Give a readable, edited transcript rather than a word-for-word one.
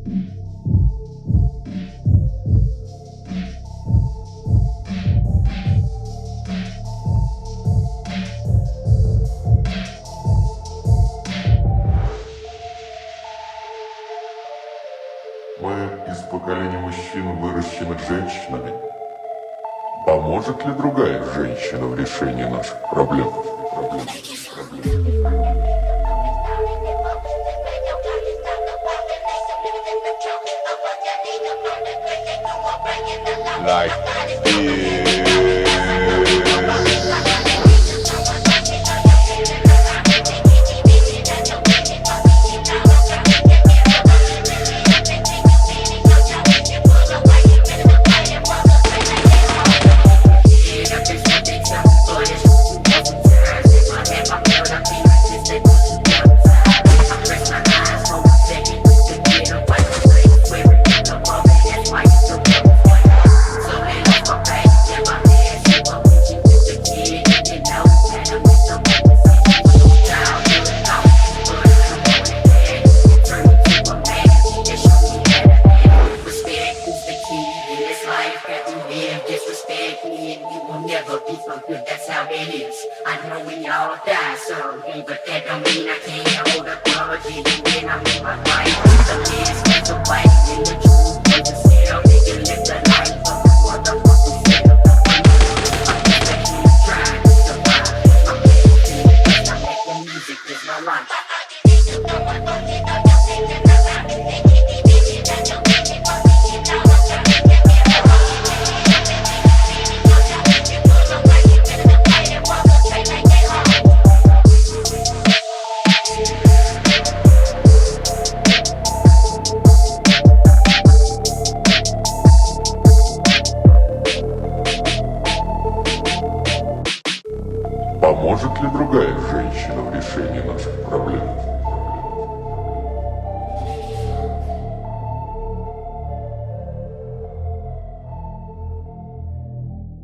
Мы из поколения мужчин, выращенных женщинами. Поможет ли другая женщина в решении наших проблем? Like this. Disrespect me and you will never be so good, that's how it is. I know we all die someday, but that don't mean I can't hold a grudge even when I'm in my right. The lens gets a white and the truth is a still nigga live the life of a motherfucking sinner. I'm gonna keep trying to survive. I'm making music is my life. Поможет ли другая женщина в решении наших проблем?